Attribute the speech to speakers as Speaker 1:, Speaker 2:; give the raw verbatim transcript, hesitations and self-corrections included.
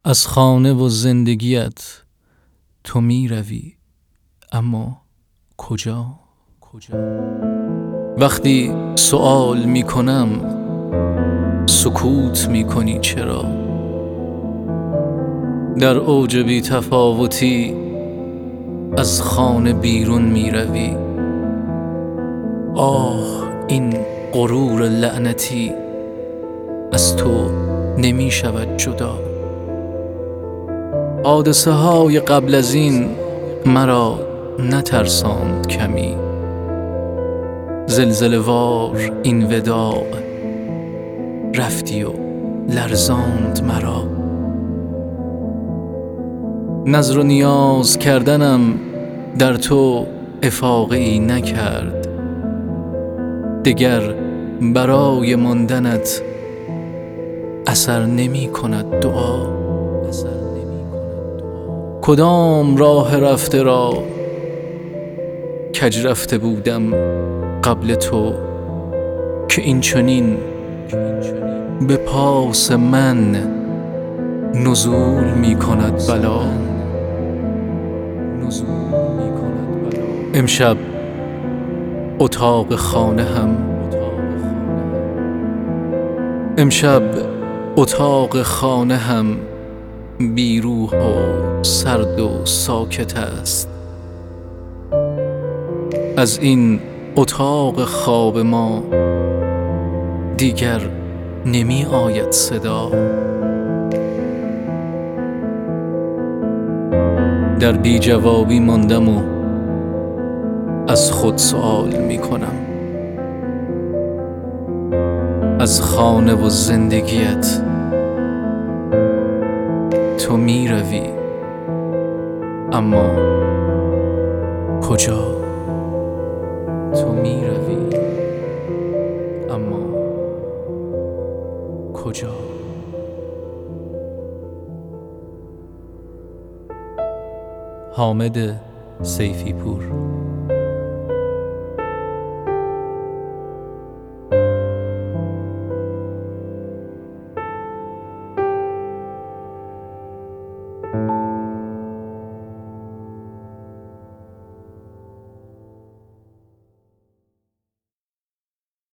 Speaker 1: از خانه و زندگیت تو می روی، اما کجا؟ وقتی سؤال می کنم سکوت می کنی چرا؟ در اوج بی تفاوتی از خانه بیرون می روی. آه این غرور لعنتی از تو نمی شود جدا. حادثه های قبل از این مرا نترساند کمی، زلزله وار این وداع رفتی و لرزاند مرا. نظر و نیاز کردنم در تو افاقه ای نکرد، دگر برای ماندنت اثر نمی کند دعا. کدام راه رفته را کج رفته بودم قبل تو که این چنین به پاس من نزول می کند بلا. امشب اتاق خانه هم امشب اتاق خانه هم بی روح و سرد و ساکت است. از این اتاق خواب ما دیگر نمی آید صدا. در بی جوابی ماندم و از خود سؤال می کنم، از خانه و زندگیت تو می روی، اما کجا؟ تو می روی اما کجا؟ حامد سیفی پور.